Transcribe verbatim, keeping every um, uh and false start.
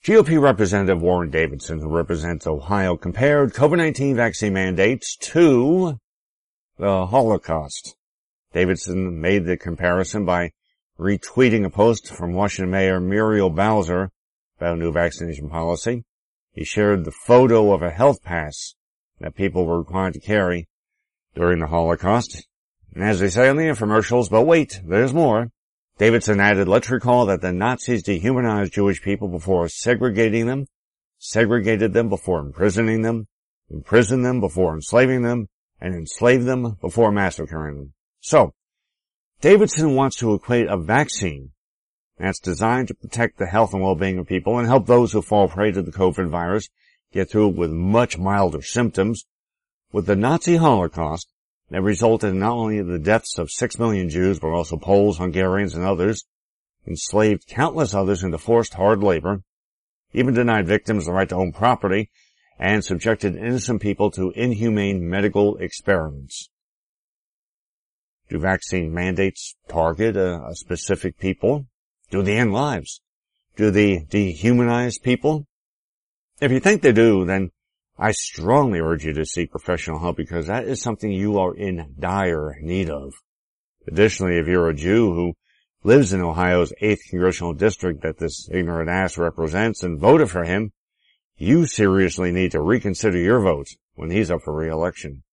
G O P Representative Warren Davidson, who represents Ohio, compared COVID nineteen vaccine mandates to the Holocaust. Davidson made the comparison by retweeting a post from Washington Mayor Muriel Bowser about new vaccination policy. He shared the photo of a health pass that people were required to carry during the Holocaust. And as they say on the infomercials, but wait, there's more. Davidson added, let's recall that the Nazis dehumanized Jewish people before segregating them, segregated them before imprisoning them, imprisoned them before enslaving them, and enslaved them before massacring them. So, Davidson wants to equate a vaccine that's designed to protect the health and well-being of people and help those who fall prey to the COVID virus get through it with much milder symptoms with the Nazi Holocaust that resulted in not only the deaths of six million Jews, but also Poles, Hungarians, and others, enslaved countless others into forced hard labor, even denied victims the right to own property, and subjected innocent people to inhumane medical experiments. Do vaccine mandates target a, a specific people? Do they end lives? Do they dehumanize people? If you think they do, then I strongly urge you to seek professional help because that is something you are in dire need of. Additionally, if you're a Jew who lives in Ohio's eighth congressional district that this ignorant ass represents and voted for him, you seriously need to reconsider your vote when he's up for re-election.